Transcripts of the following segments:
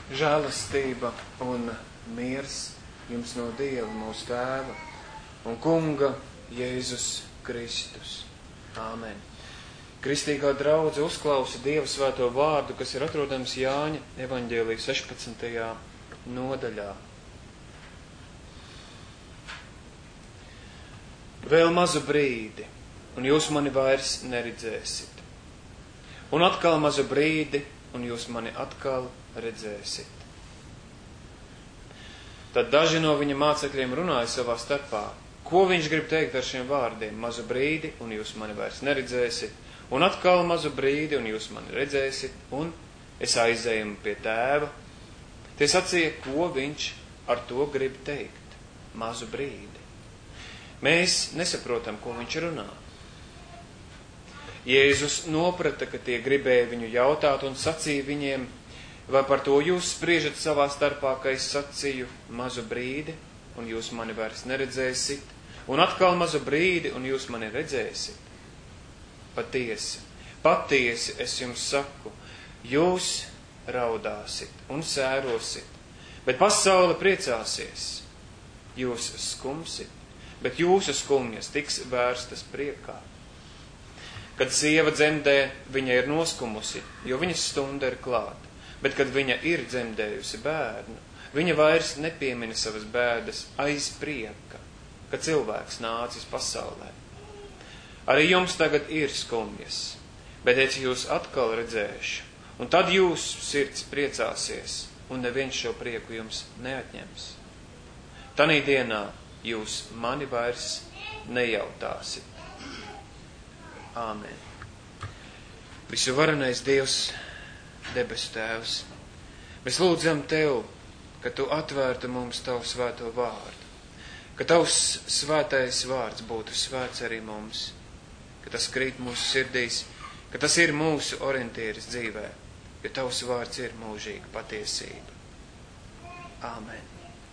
Žēlastība un miers jums no Dieva, mūsu Tēva un Kunga Jēzus Kristus. Āmen. Kristīgā draudze uzklausa Dieva svēto vārdu, kas ir atrodams Jāņa evaņģēlija 16. nodaļā. Vēl mazu brīdi, un jūs mani vairs neredzēsit. Un atkal mazu brīdi, un jūs mani atkal redzēsit. Tad daži no viņa mācekļiem runāja savā starpā. Ko viņš grib teikt ar šiem vārdiem? Mazu brīdi, un jūs mani vairs neredzēsit. Un atkal mazu brīdi, un jūs mani redzēsit. Un es aizēju pie Tēva. Tie sacīja, ko viņš ar to grib teikt. Mazu brīdi. Mēs nesaprotam, ko viņš runā. Jēzus noprata, ka tie gribēja viņu jautāt un sacīja viņiem, vai par to jūs spriežat savā starpā, ka es sacīju mazu brīdi, un jūs mani vairs neredzēsit, un atkal mazu brīdi, un jūs mani redzēsit. Patiesi, patiesi es jums saku, jūs raudāsit un sērosit, bet pasaule priecāsies. Jūs skumsit, bet jūsu skumjas tiks vērstas priekā. Kad sieva dzemdē, viņa ir noskumusi, jo viņas stunda ir klāta. Bet, kad viņa ir dzemdējusi bērnu, viņa vairs nepiemina savas bēdas aiz prieka, ka cilvēks nācis pasaulē. Arī jums tagad ir skumjas, bet es jūs atkal redzēšu, un tad jūsu sirds priecāsies, un neviens šo prieku jums neatņems. Tanī dienā jūs mani vairs nejautāsit. Āmen. Visu varenais Dievs, debesu Tēvs, mēs lūdzam Tev, ka Tu atvērtu mums Tavu svēto vārdu, ka Tavs svētais vārds būtu svēts arī mums, ka tas krīt mūsu sirdīs, ka tas ir mūsu orientieris dzīvē, jo Tavs vārds ir mūžīga patiesība. Āmen.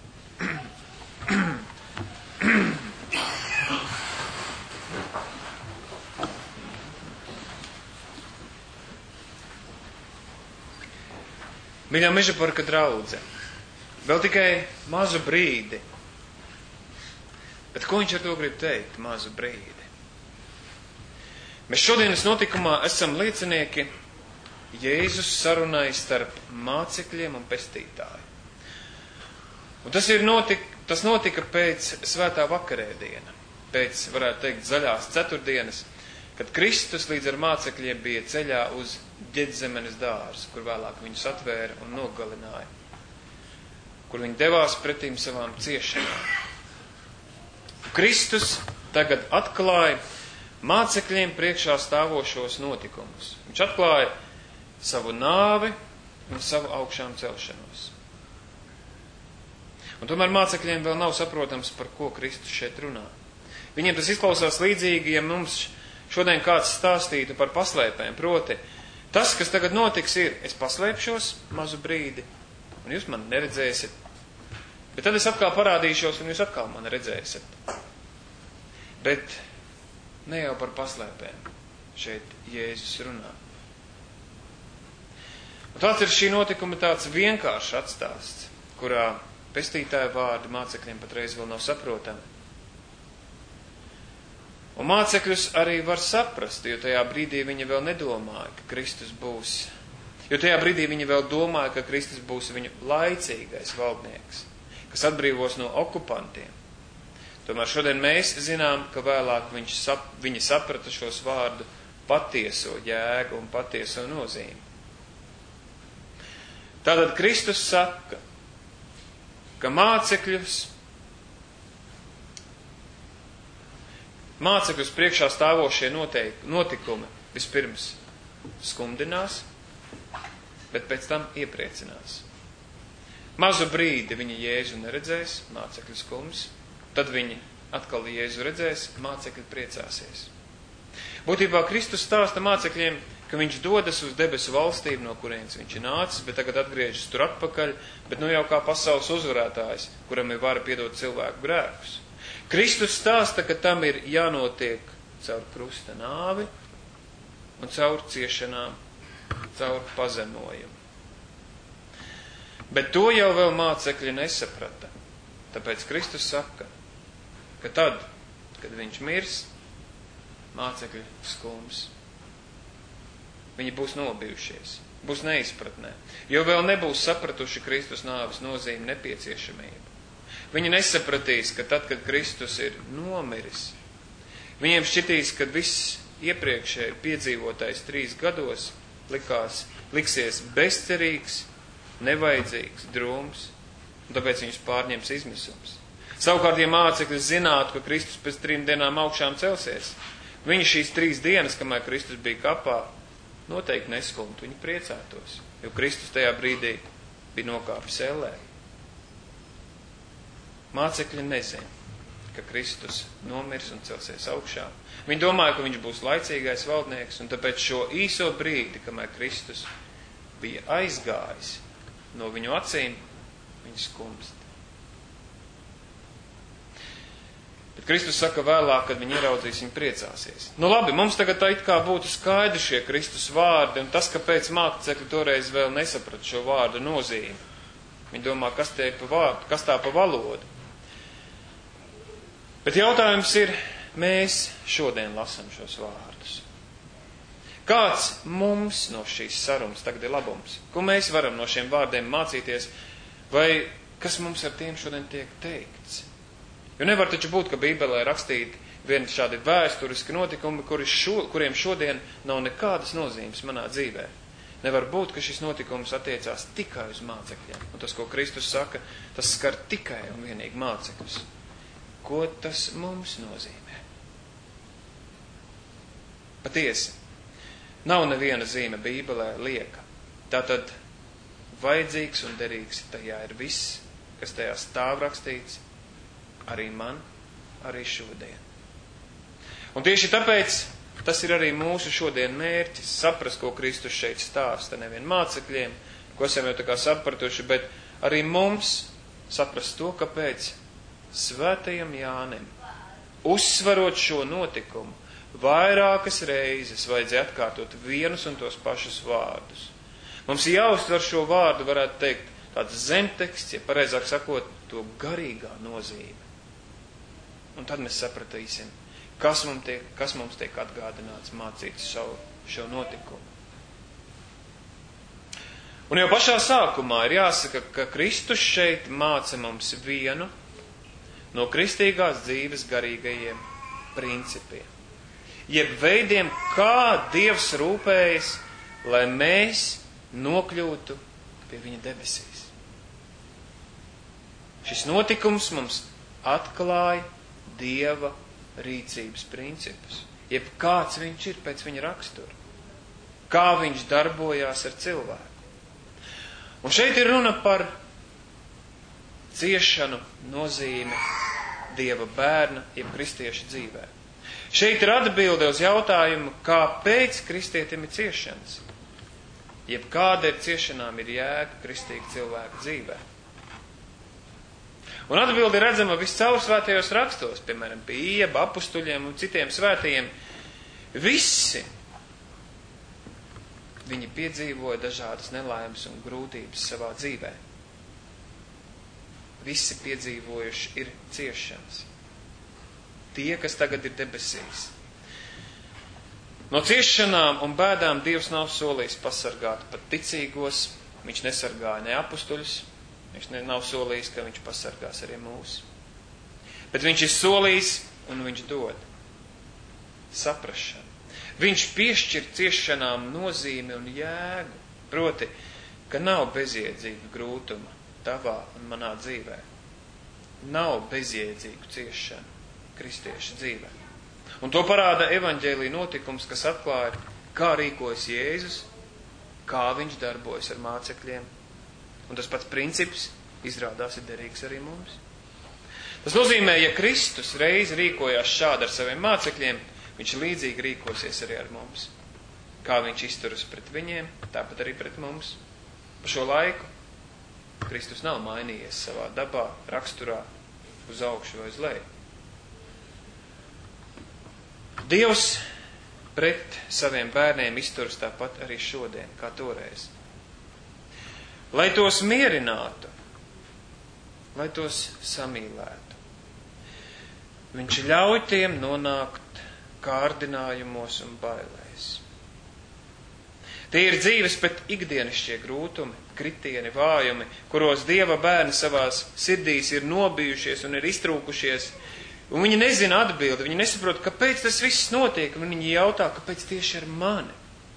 Mīļā Mežaparka draudze, vēl tikai mazu brīdi. Bet ko viņš ar to grib teikt, mazu brīdi? Mēs šodienas notikumā esam liecinieki Jēzus sarunai starp mācekļiem un pestītāju. Un tas notika pēc svētā vakarēdiena, pēc, varētu teikt, zaļās ceturtdienas, kad Kristus līdz ar mācekļiem bija ceļā uz Ģedzemenes dārzu, kur vēlāk viņus atvēra un nogalināja, kur viņi devās pretīm savām ciešanām. Kristus tagad atklāja mācekļiem priekšā stāvošos notikumus. Viņš atklāja savu nāvi un savu augšām celšanos. Un tomēr mācekļiem vēl nav saprotams, par ko Kristus šeit runā. Viņiem tas izklausās līdzīgi, ja mums šodien kāds stāstītu par paslēpēm, proti, tas, kas tagad notiks, ir, es paslēpšos mazu brīdi, un jūs mani neredzēsiet. Bet tad es atkal parādīšos, un jūs atkal mani redzēsiet. Bet ne jau par paslēpēm šeit Jēzus runā. Un tāds ir šī notikuma tāds vienkāršs atstāsts, kurā pestītāja vārdi mācekļiem patreiz vēl nav saprotami. Un mācekļus arī var saprast, jo tajā brīdī viņi vēl nedomāja, ka Kristus būs. Jo tajā brīdī viņi vēl domāja, ka Kristus būs viņu laicīgais valdnieks, kas atbrīvos no okupantiem. Tomēr šodien mēs zinām, ka vēlāk viņi saprata šos vārdu patieso jēgu un patieso nozīmi. Tātad Kristus saka, ka mācekļus priekšā stāvošie notikumi vispirms skumdinās, bet pēc tam iepriecinās. Mazu brīdi viņi Jēzu neredzēs, mācekļu skums, tad viņi atkal Jēzu redzēs, mācekļi priecāsies. Būtībā Kristus stāsta mācekļiem, ka viņš dodas uz debesu valstību, no kurienes viņš ir nācis, bet tagad atgriežas tur atpakaļ, bet nu jau kā pasaules uzvarētājs, kuram ir vara piedot cilvēku grēkus. Kristus stāsta, ka tam ir jānotiek caur krusta nāvi un caur ciešanām, caur pazemojumu. Bet to jau vēl mācekļi nesaprata. Tāpēc Kristus saka, ka tad, kad viņš mirs, mācekļi skums. Viņi būs nobijušies, būs neizpratnē, jo vēl nebūs sapratuši Kristus nāves nozīmi nepieciešamību. Viņi nesapratīs, ka tad, kad Kristus ir nomiris, viņiem šķitīs, ka viss iepriekšēji piedzīvotais 3 gados liksies bezcerīgs, nevajadzīgs, drūms, un tāpēc viņus pārņems izmisums. Savukārt, ja mācekļi zinātu, ka Kristus pēc 3 dienām augšām celsies, viņi šīs 3 dienas, kamēr Kristus bija kapā, noteikti neskumtu, viņi priecātos, jo Kristus tajā brīdī bija nokāpis ellē. Mācekļi nezina, ka Kristus nomirs un celsies augšā. Viņi domāja, ka viņš būs laicīgais valdnieks, un tāpēc šo īso brīdi, kamēr Kristus bija aizgājis no viņu acīm, viņi skumst. Bet Kristus saka vēlāk, kad viņi ieraudzīs, viņi priecāsies. Nu labi, mums tagad tā it kā būtu skaidri šie Kristus vārdi, un tas, kāpēc mācekļi toreiz vēl nesaprata šo vārdu nozīmi. Viņi domā, kas tā pa valodu. Bet jautājums ir, mēs šodien lasam šos vārdus. Kāds mums no šīs sarunas tagad ir labums? Ko mēs varam no šiem vārdiem mācīties? Vai kas mums ar tiem šodien tiek teikts? Jo nevar taču būt, ka Bībelē rakstīti vien šādi vēsturiski notikumi, kuriem šodien nav nekādas nozīmes manā dzīvē. Nevar būt, ka šis notikums attiecās tikai uz mācekļiem. Un tas, ko Kristus saka, tas skar tikai un vienīgi mācekļus. Ko tas mums nozīmē? Patiesi, nav neviena zīme Bībelē lieka. Tātad vajadzīgs un derīgs tajā ir viss, kas tajā stāv rakstīts, arī man, arī šodien. Un tieši tāpēc tas ir arī mūsu šodien mērķis, saprast, ko Kristus šeit stāsta, nevien mācekļiem, ko esam jau tā kā sapratuši, bet arī mums saprast to, kāpēc Svētajam Jānim, uzsvarot šo notikumu, vairākas reizes vajadzēja atkārtot vienus un tos pašus vārdus. Mums jāuztver šo vārdu, varētu teikt, tāds zemteksts, ja pareizāk sakot, to garīgā nozīme. Un tad mēs sapratīsim, kas mums tiek atgādināts mācīt šo notikumu. Un jau pašā sākumā ir jāsaka, ka Kristus šeit māca mums vienu no kristīgās dzīves garīgajiem principiem. Jeb veidiem, kā Dievs rūpējas, lai mēs nokļūtu pie viņa debesīs. Šis notikums mums atklāja Dieva rīcības principus. Jeb kāds viņš ir pēc viņa rakstura. Kā viņš darbojās ar cilvēku. Un šeit ir runa par ciešanu nozīme Dieva bērna, jeb kristieša dzīvē. Šeit ir atbilde uz jautājumu, kāpēc kristietim ir ciešanas, jeb kāda ir ciešanām ir jēga kristīga cilvēka dzīvē. Un atbilde ir redzama viscaur svētajos rakstos, piemēram, pie Ieba, apustuļiem un citiem svētajiem. Visi viņi piedzīvoja dažādas nelaimes un grūtības savā dzīvē. Visi piedzīvojuši ir ciešanas. Tie, kas tagad ir debesīs. No ciešanām un bēdām Dievs nav solījis pasargāt pat ticīgos. Viņš nesargāja ne apustuļus. Viņš nav solījis, ka viņš pasargās arī mūs. Bet viņš ir solījis un viņš dod saprašanu. Viņš piešķir ciešanām nozīmi un jēgu. Proti, ka nav bezjēdzīga grūtuma tavā un manā dzīvē. Nav bezjēdzīgu ciešanu kristieša dzīvē. Un to parāda evaņģēlija notikums, kas atklāja, kā rīkojas Jēzus, kā viņš darbojas ar mācekļiem. Un tas pats princips izrādās ir derīgs arī mums. Tas nozīmē, ja Kristus reiz rīkojās šādi ar saviem mācekļiem, viņš līdzīgi rīkosies arī ar mums. Kā viņš izturas pret viņiem, tāpat arī pret mums. Pa šo laiku Kristus nav mainījies savā dabā, raksturā, uz augšu vai uz leju. Dievs pret saviem bērniem izturas tāpat arī šodien, kā toreiz. lai tos mierinātu, lai tos samīlētu. Viņš ļauj tiem nonākt kārdinājumos un bailēs. Tie ir dzīves pēc ikdienišķie grūtumi, kritieni, vājumi, kuros Dieva bērni savās sirdīs ir nobijušies un ir iztrūkušies, un viņi nezina atbildi, viņi nesaprot, kāpēc tas viss notiek, un viņi jautā, kāpēc tieši ar mani.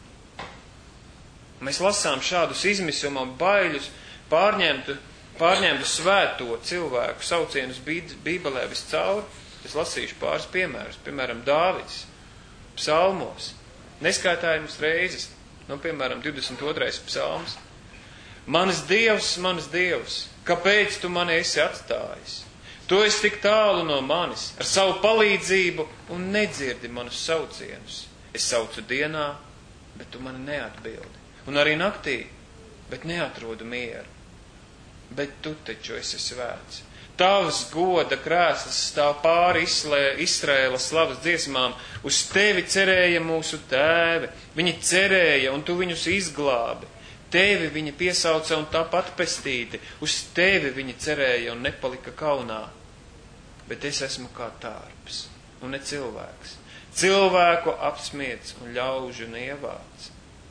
Mēs lasām šādus izmisuma un baiļus pārņemtu svēto cilvēku saucienus Bībelē viscaur. Es lasīšu pāris piemērus. Piemēram, Dāvids, psalmos, neskaitājumas reizes. Piemēram, 22. psalms. Mans Dievs, kāpēc tu mani esi atstājis? Tu esi tik tālu no manis, ar savu palīdzību un nedzirdi manus saucienus. Es saucu dienā, bet tu mani neatbildi. Un arī naktī, bet neatrodu mieru. Bet tu taču esi svēts. Tavs goda krēsls stāv pāri Izraēla slavas dziesmām. Uz tevi cerēja mūsu tēvi. Viņi cerēja, un tu viņus izglābi. Tevi viņi piesauca un tāpat pestīti. Uz tevi viņi cerēja un nepalika kaunā. Bet es esmu kā tārps, un ne cilvēks. Cilvēku apsmiedz un ļaužu nievāts.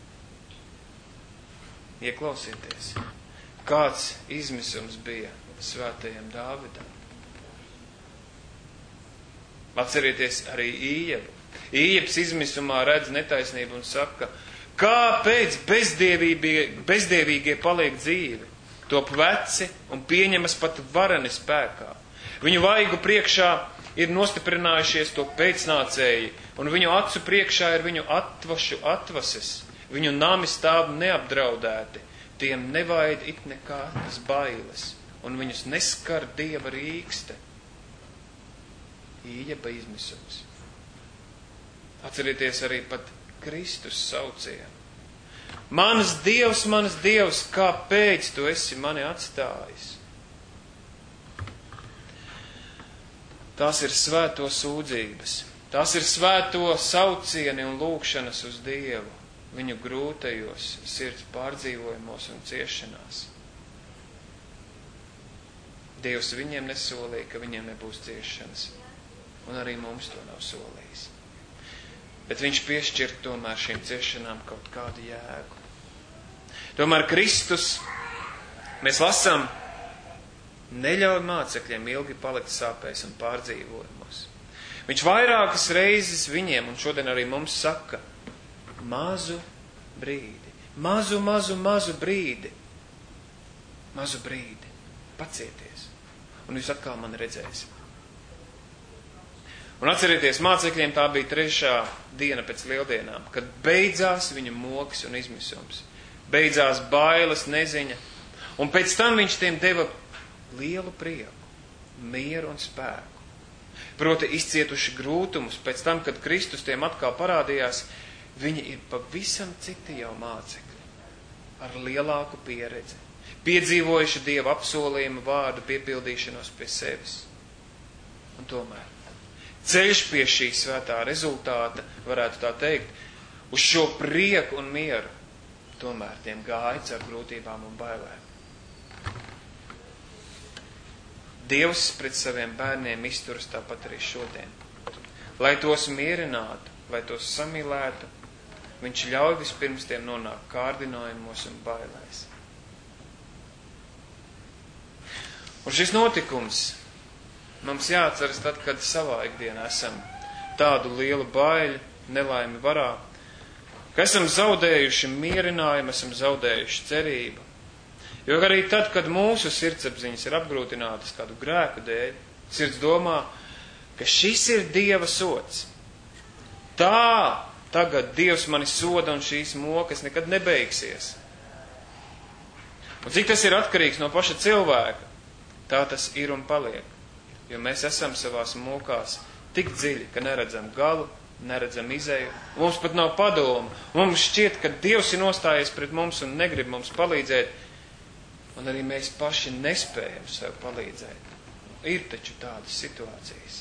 Ieklausieties, kāds izmisums bija svētajam Dāvidam. Atcerieties arī Ījebu. Ījebs izmisumā redz netaisnību un saka, kāpēc bezdievīgie paliek dzīvi, top veci un pieņemas pat vareni spēkā. Viņu vaigu priekšā ir nostiprinājušies to pēcnācēji, un viņu acu priekšā ir viņu atvašu atvases. Viņu nami stāv neapdraudēti, tiem nevaid it nekādas bailes, un viņus neskar Dieva rīkste. Ījeba izmisums. Atcerieties arī pat Kristus saucienu. Mans Dievs, kāpēc tu esi mani atstājis? Tās ir svēto sūdzības, tās ir svēto saucieni un lūgšanas uz Dievu, viņu grūtajos sirds pārdzīvojumos un ciešanās. Dievs viņiem nesolīja, ka viņiem nebūs ciešanas, un arī mums to nav solījis. Bet viņš piešķir tomēr šīm ciešanām kaut kādu jēgu. Tomēr Kristus, mēs lasām, neļauj mācekļiem ilgi palikt sāpēs un pārdzīvojumos. Viņš vairākas reizes viņiem, un šodien arī mums saka, mazu brīdi, mazu brīdi, pacieties, un jūs atkal mani redzēsiet. Un atcerieties, mācekļiem tā bija 3. diena pēc lieldienām, kad beidzās viņa moks un izmisums, beidzās bailes, neziņa, un pēc tam viņš tiem deva lielu prieku, mieru un spēku. Proti izcietuši grūtumus, pēc tam, kad Kristus tiem atkal parādījās, viņi ir pavisam citi jau mācekļi, ar lielāku pieredzi, piedzīvojuši Dieva apsolījumu vārdu piepildīšanos pie sevis. Un tomēr ceļš pie šī svētā rezultāta, varētu tā teikt, uz šo prieku un mieru, tomēr tiem gāja caur grūtībām un bailēm. Dievs pret saviem bērniem izturas tāpat arī šodien. Lai tos mierinātu, lai tos samīlētu, viņš ļauj vispirms tiem nonākt kārdinājumos un bailēs. Un šis notikums mums jāatceras tad, kad savā ikdienā esam tādu lielu baiļu, nelaimi varā, ka esam zaudējuši mierinājumu, esam zaudējuši cerību. Jo arī tad, kad mūsu sirdsapziņas ir apgrūtinātas kādu grēku dēļ, sirds domā, ka šis ir Dieva sods. Tā tagad Dievs mani soda un šīs mokas nekad nebeigsies. Un cik tas ir atkarīgs no paša cilvēka, tā tas ir un paliek. Jo mēs esam savās mokās tik dziļi, ka neredzam galu, neredzam izēju. Mums pat nav padomu. Mums šķiet, ka Dievs ir nostājies pret mums un negrib mums palīdzēt. Un arī mēs paši nespējam sev palīdzēt. Ir taču tādas situācijas.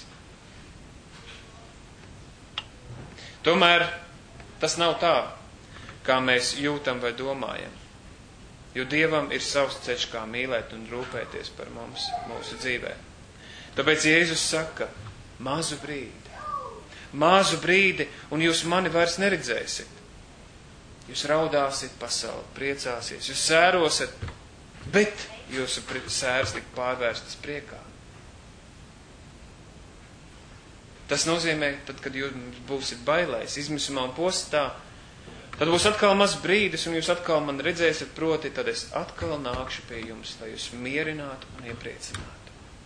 Tomēr tas nav tā, kā mēs jūtam vai domājam. Jo Dievam ir savs ceļš, kā mīlēt un rūpēties par mums, mūsu dzīvē. Tāpēc Jēzus saka, mazu brīdi, un jūs mani vairs neredzēsiet. Jūs raudāsiet, pasauli priecāsies, jūs sērosiet, bet jūsu sēras tik pārvērstas priekā. Tas nozīmē, tad, kad jūs būsiet bailēs, izmisumā un postā, tad būs atkal maz brīdis, un jūs atkal man redzēsiet, proti, tad es atkal nākšu pie jums, lai jūs mierinātu un iepriecinātu.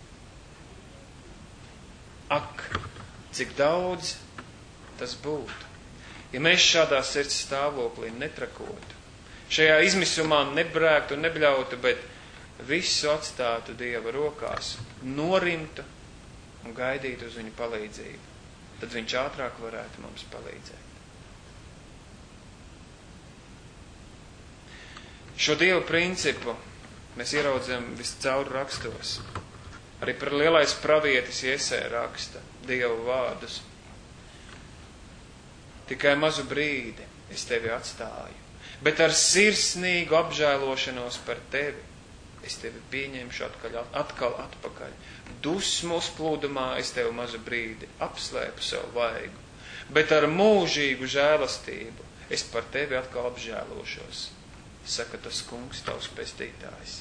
Ak, cik daudz tas būtu, ja mēs šādā sirds stāvoklī netrakotu, šajā izmisumā nebrēktu un nebļautu, bet visu atstātu Dieva rokās, norimtu un gaidītu uz viņu palīdzību, tad viņš ātrāk varētu mums palīdzēt. Šo Dievu principu mēs ieraudzam viscaur rakstos. Arī par lielais pravietis Jesē raksta Dievu vārdus. Tikai mazu brīdi es tevi atstāju, bet ar sirsnīgu apžēlošanos par tevi es tevi pieņemšu atkal atpakaļ. Dusmu uzplūdumā es tevi mazu brīdi apslēpu savu vaigu, bet ar mūžīgu žēlastību es par tevi atkal apžēlošos, saka tas kungs, tavs pestītājs.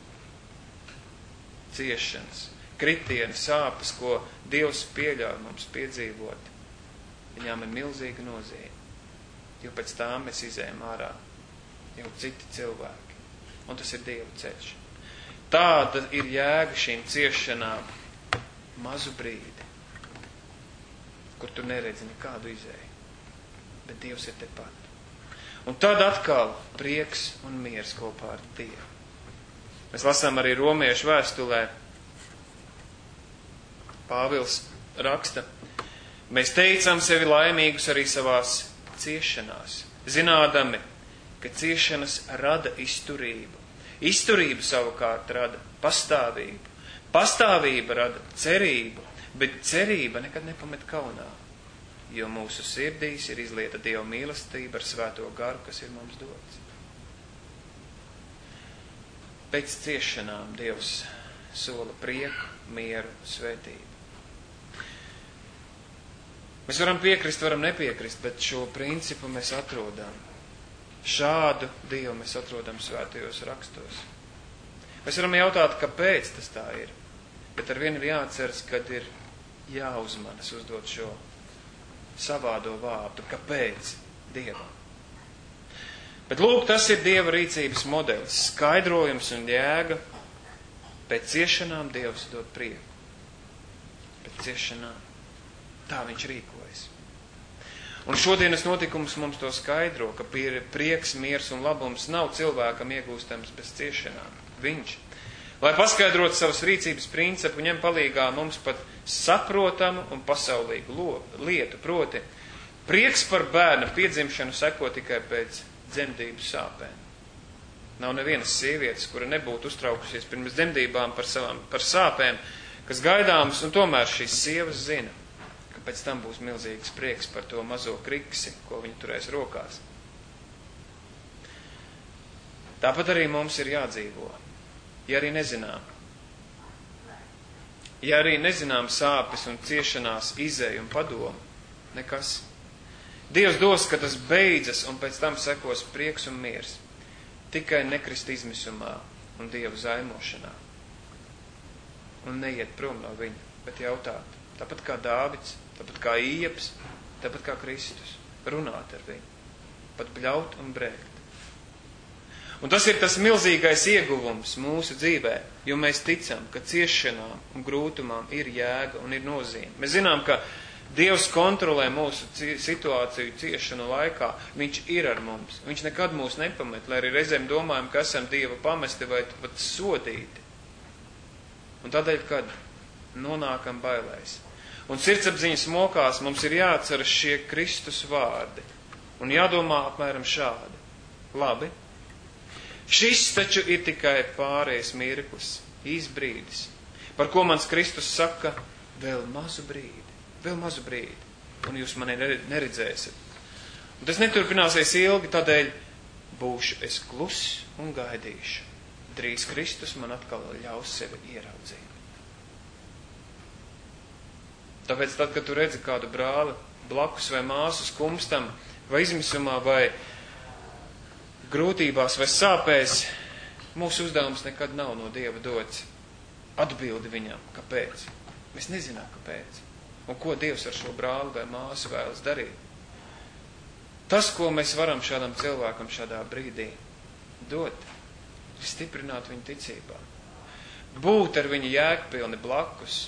Ciešanas, kritieni, sāpes, ko Dievs pieļauj mums piedzīvot, viņām ir milzīga nozīme, jo pēc tām mēs izējam ārā jau citi cilvēki, un tas ir Dieva ceļš. Tāda ir jēga šīm ciešanām mazu brīdi, kur tu neredzi nekādu izēju, bet Dievs ir tepat. Un tad atkal prieks un miers kopā ar Dievu. Mēs lasām arī romiešu vēstulē, Pāvils raksta, mēs teicām sevi laimīgus arī savās ciešanās, zinādami, ka ciešanas rada izturību. Izturība savukārt rada pastāvību. Pastāvība rada cerību, bet cerība nekad nepamet kaunā, jo mūsu sirdīs ir izlieta Dieva mīlestība ar svēto garu, kas ir mums dots. Pēc ciešanām Dievs sola prieku, mieru, svētību. Mēs varam piekrist, varam nepiekrist, bet šo principu mēs atrodam. Šādu Dievu mēs atrodam svētajos rakstos. Mēs varam jautāt, kāpēc tas tā ir, bet ar vienu ir jāatceras, kad ir jāuzmanas uzdot šo savādo vārdu. Kāpēc Dievam? Bet lūk, tas ir Dieva rīcības modelis, skaidrojums un jēga. Pēc ciešanām Dievs dod prieku. Pēc ciešanām tā viņš rīkojas. Un šodienas notikums mums to skaidro, ka prieks, miers un labums nav cilvēkam iegūstams bez ciešanām. Viņš, lai paskaidrotu savas rīcības principu, ņem palīgā mums pat saprotamu un pasaulīgu lietu, proti, prieks par bērna piedzimšanu seko tikai pēc dzemdību sāpēm. Nav nevienas sievietes, kura nebūtu uztraukusies pirms dzemdībām par sāpēm, kas gaidāmas, un tomēr šīs sievas zina, ka pēc tam būs milzīgs prieks par to mazo kriksi, ko viņa turēs rokās. Tāpat arī mums ir jādzīvo, ja arī nezinām sāpes un ciešanās izēju un padomu, nekas. Dievs dos, ka tas beidzas un pēc tam sekos prieks un miers. Tikai nekrist izmisumā un Dievu zaimošanā. Un neiet prom no viņa, bet jautāt. Tāpat kā Dāvids, tāpat kā Ieps, tāpat kā Kristus. Runāt ar viņu. Pat bļaut un brēkt. Un tas ir tas milzīgais ieguvums mūsu dzīvē, jo mēs ticam, ka ciešanām un grūtumām ir jēga un ir nozīme. Mēs zinām, ka Dievs kontrolē mūsu situāciju ciešanu laikā. Viņš ir ar mums. Viņš nekad mūs nepamet, lai arī reizēm domājam, ka esam Dieva pamesti vai pat sodīti. Un tādēļ, kad nonākam bailēs un sirdsapziņas mokās, mums ir jāatceras šie Kristus vārdi un jādomā apmēram šādi. Labi, šis taču ir tikai pārējais mirklis, īs brīdis, par ko mans Kristus saka, vēl mazu brīdi, un jūs mani neredzēsiet. Un tas neturpināsies ilgi, tādēļ būšu es kluss un gaidīšu. Drīz Kristus man atkal ļaus sevi ieraudzīt. Tāpēc tad, kad tu redzi kādu brāli blakus vai māsu skumstam, vai izmisumā, vai grūtībās, vai sāpēs, mūsu uzdevums nekad nav no Dieva dots. Atbildi viņam, kāpēc. Mēs nezinām, kāpēc. Un ko Dievs ar šo brāli vai māsu vēlas darīt. Tas, ko mēs varam šādam cilvēkam šādā brīdī dot, ir stiprināt viņu ticībā. Būt ar viņu jēgpilni blakus.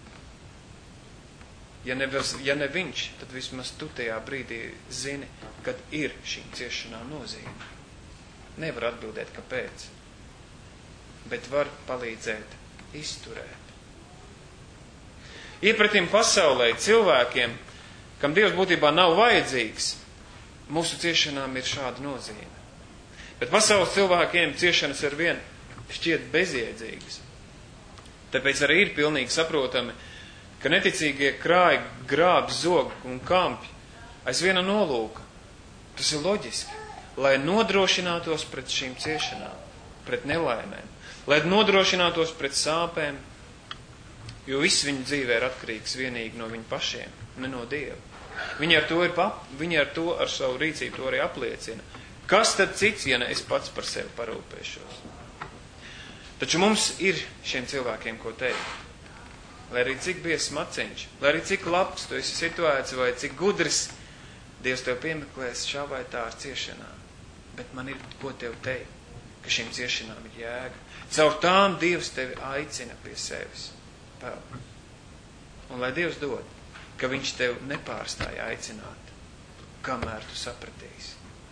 Ja ne viņš, tad vismaz tu tajā brīdī zini, kad ir šīm ciešanām nozīme. Nevar atbildēt, kāpēc, bet var palīdzēt izturēt. Iepratim pasaulē cilvēkiem, kam Dievs būtībā nav vajadzīgs, mūsu ciešanām ir šāda nozīme. Bet pasaules cilvēkiem ciešanas ar vien šķiet bezjēdzīgas. Tāpēc arī ir pilnīgi saprotami, ka neticīgie krāji, grāb, zog un kampji aiz viena nolūka. Tas ir loģiski, lai nodrošinātos pret šīm ciešanām, pret nelaimēm, lai nodrošinātos pret sāpēm, jo viss viņu dzīvē ir atkarīgs vienīgi no viņu pašiem, ne no Dieva. Viņi ar to ar savu rīcību to arī apliecina. Kas tad cits, ja ne es pats par sevi parūpēšos? Taču mums ir šiem cilvēkiem ko teikt. Lai arī cik biezs maciņš, lai arī cik labs tu esi situēts vai cik gudrs, Dievs tev piemeklēs šā vai tā ar ciešanām. Bet man ir ko tev teikt, ka šīm ciešanām ir jēga. Caur tām Dievs tevi aicina pie sevis. Un lai Dievs dod, ka viņš tev nepārstāja aicināt, kamēr tu sapratīsi.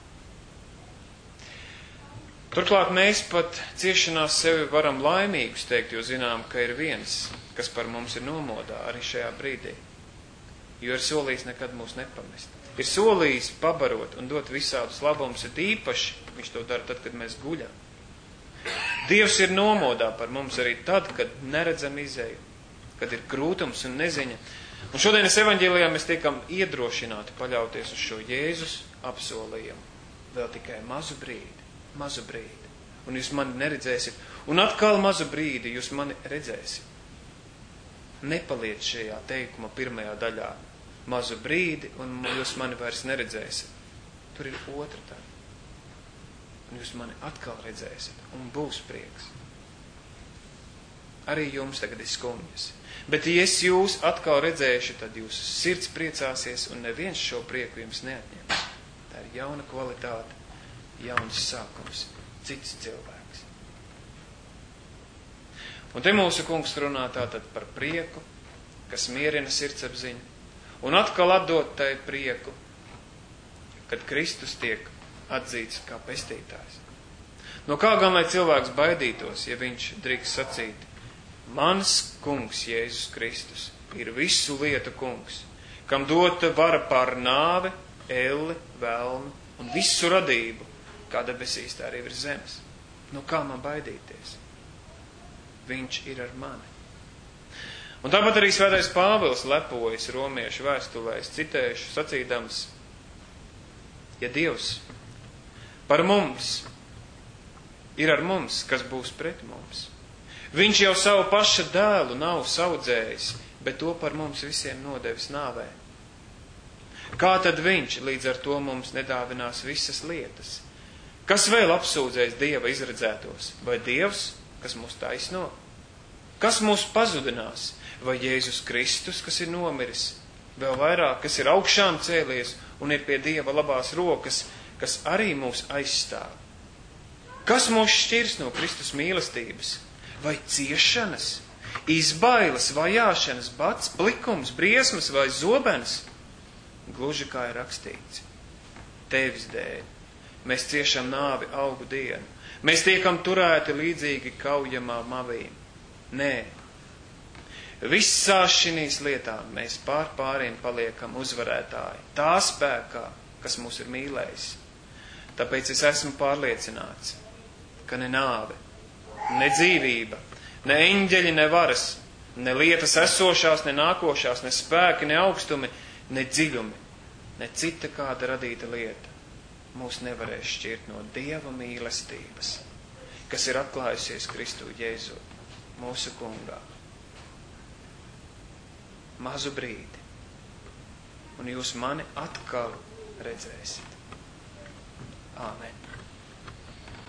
Turklāt mēs pat ciešanās sevi varam laimīgus teikt, jo zinām, ka ir viens, kas par mums ir nomodā arī šajā brīdī. Jo ir solījis nekad mūs nepamest. Ir solījis pabarot un dot visādus labumus, ir īpaši viņš to dara tad, kad mēs guļam. Dievs ir nomodā par mums arī tad, kad neredzam izēju, kad ir grūtums un neziņa. Un šodienas evaņģēlijā mēs tiekam iedrošināti paļauties uz šo Jēzus apsolījumu. Vēl tikai mazu brīdi. Un jūs mani neredzēsiet. Un atkal mazu brīdi jūs mani redzēsiet. Nepaliec šajā teikuma pirmajā daļā. Mazu brīdi un jūs mani vairs neredzēsiet. Tur ir otra daļa. Un jūs mani atkal redzēsiet. Un būs prieks. Arī jums tagad ir skumjas. Bet ja es jūs atkal redzēšu, tad jūsu sirds priecāsies un neviens šo prieku jums neatņems. Tā ir jauna kvalitāte, jauns sākums, cits cilvēks. Un te mūsu kungs runā tātad par prieku, kas mierina sirdsapziņu, un atkal atdot tai prieku, kad Kristus tiek atzīts kā pestītājs. No kā gan lai cilvēks baidītos, ja viņš drīkst sacīt, mans kungs Jēzus Kristus ir visu lietu kungs, kam dota vara pār nāvi, elli, velnu un visu radību, kā debesīs tā arī virs zemes. No kā man baidīties? Viņš ir ar mani. Un tāpat arī svētais Pāvils lepojas romiešu vēstulēs, citēšu, sacīdams, ja Dievs par mums ir ar mums, kas būs pret mums. Viņš jau savu paša dēlu nav saudzējis, bet to par mums visiem nodevis nāvē. Kā tad viņš līdz ar to mums nedāvinās visas lietas? Kas vēl apsūdzēs Dieva izredzētos? Vai Dievs, kas mūs taisno? Kas mūs pazudinās? Vai Jēzus Kristus, kas ir nomiris? Vēl vairāk, kas ir augšām cēlies un ir pie Dieva labās rokas, kas arī mūs aizstāv? Kas mūs šķirs no Kristus mīlestības? Vai ciešanas, izbailes, vajāšanas, bats, plikums, briesmas vai zobens? Gluži kā ir rakstīts. Tevis dēļ mēs ciešam nāvi augu dienu. Mēs tiekam turēti līdzīgi kaujamā mavīm. Nē. Visās šīs lietām mēs pāriem paliekam uzvarētāji. Tā spēkā, kas mūs ir mīlējis. Tāpēc es esmu pārliecināts, ka ne nāve, ne dzīvība, ne eņģeļi, ne varas, ne lietas esošās, ne nākošās, ne spēki, ne augstumi, ne dziļumi, ne cita kāda radīta lieta mūs nevarēs šķirt no Dieva mīlestības, kas ir atklājusies Kristu Jēzu, mūsu kungā. Mazu brīdi, un jūs mani atkal redzēsiet. Āmen.